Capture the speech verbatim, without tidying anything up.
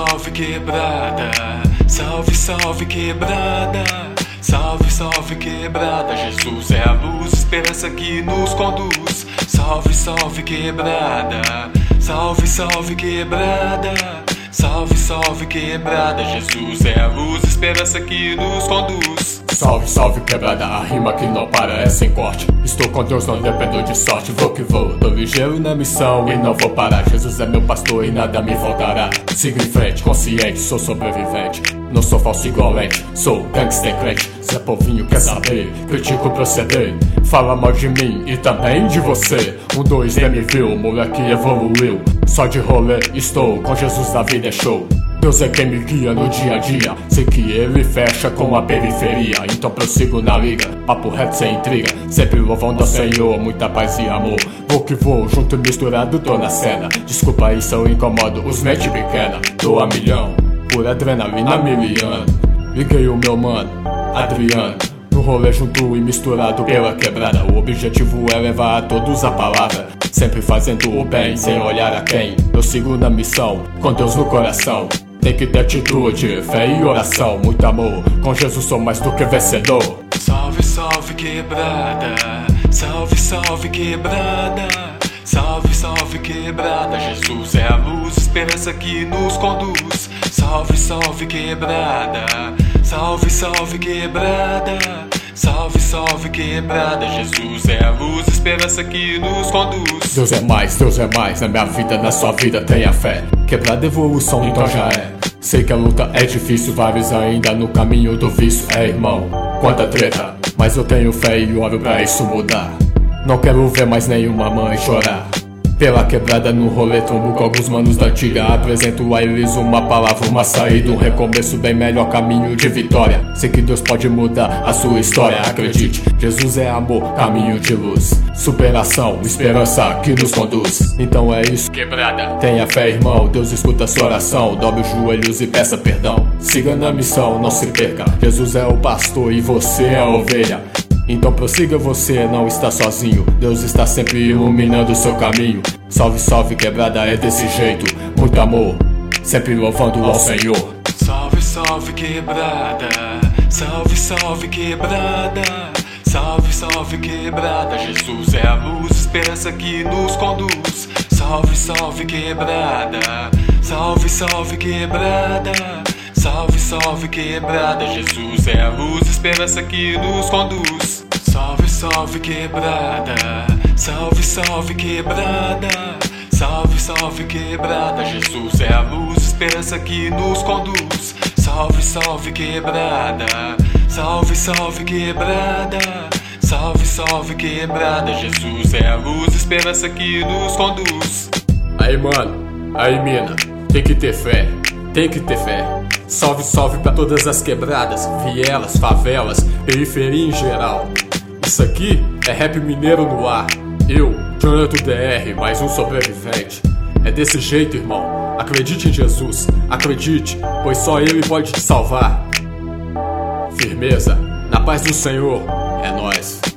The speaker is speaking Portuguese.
salve quebrada, salve, salve quebrada, salve, salve quebrada. Jesus é a luz, esperança que nos conduz. Salve, salve quebrada, salve, salve quebrada, salve, salve quebrada. Jesus é a luz, esperança que nos conduz. Salve, salve quebrada, a rima que não para é sem corte. Estou com Deus, não dependo de sorte. Vou que vou, tô ligeiro na missão e não vou parar. Jesus é meu pastor e nada me faltará. Sigo em frente, consciente, sou sobrevivente. Não sou falso igual ente, sou gangster crente. Zé Povinho quer saber, critico o proceder. Fala mal de mim e também de você. Um dois nem me viu, moleque evoluiu. Só de rolê estou, com Jesus a vida é show. Deus é quem me guia no dia a dia. Sei que ele fecha com a periferia. Então prossigo na liga, papo reto sem intriga. Sempre louvando ao Senhor, muita paz e amor. Vou que vou, junto e misturado tô na cena. Desculpa aí se eu incomodo os mente pequena. Tô a milhão, por adrenalina miliano. Liguei o meu mano, Adriano. No rolê junto e misturado pela quebrada. O objetivo é levar a todos a palavra, sempre fazendo o bem, sem olhar a quem. Eu sigo na missão, com Deus no coração. Tem que ter atitude, fé e oração. Muito amor, com Jesus sou mais do que vencedor. Salve, salve quebrada, salve, salve quebrada, salve, salve quebrada. Jesus é a luz, esperança que nos conduz. Salve, salve quebrada, salve, salve quebrada, salve, salve quebrada. Jesus é a luz, esperança que nos conduz. Deus é mais, Deus é mais, na minha vida, na sua vida, tenha fé. Quebrada evolução, então já é. Sei que a luta é difícil, vários ainda no caminho do vício. É irmão, quanta treta, mas eu tenho fé e oro pra isso mudar. Não quero ver mais nenhuma mãe chorar. Pela quebrada no rolê, trombo com alguns manos da antiga. Apresento a eles uma palavra, uma saída, um recomeço bem melhor, caminho de vitória. Sei que Deus pode mudar a sua história, acredite. Jesus é amor, caminho de luz, superação, esperança que nos conduz. Então é isso, quebrada, tenha fé irmão. Deus escuta sua oração, dobre os joelhos e peça perdão. Siga na missão, não se perca. Jesus é o pastor e você é a ovelha. Então prossiga, você não está sozinho. Deus está sempre iluminando o seu caminho. Salve, salve quebrada, é desse jeito. Muito amor, sempre louvando ao Senhor. Salve, salve quebrada, salve, salve quebrada, salve, salve quebrada. Jesus é a luz, esperança que nos conduz. Salve, salve quebrada, salve, salve quebrada, salve, salve quebrada. Jesus é a luz, esperança que nos conduz. Salve, salve quebrada, salve, salve quebrada, salve, salve quebrada. Jesus é a luz, esperança que nos conduz. Salve, salve quebrada, salve, salve quebrada, salve, salve quebrada. Jesus é a luz, esperança que nos conduz. Aí mano, aí mina, tem que ter fé, tem que ter fé. Salve, salve pra todas as quebradas, vielas, favelas, periferia em geral. Isso aqui é rap mineiro no ar. Eu, Jonathan D R, mais um sobrevivente. É desse jeito, irmão. Acredite em Jesus, acredite, pois só Ele pode te salvar. Firmeza, na paz do Senhor, é nóis.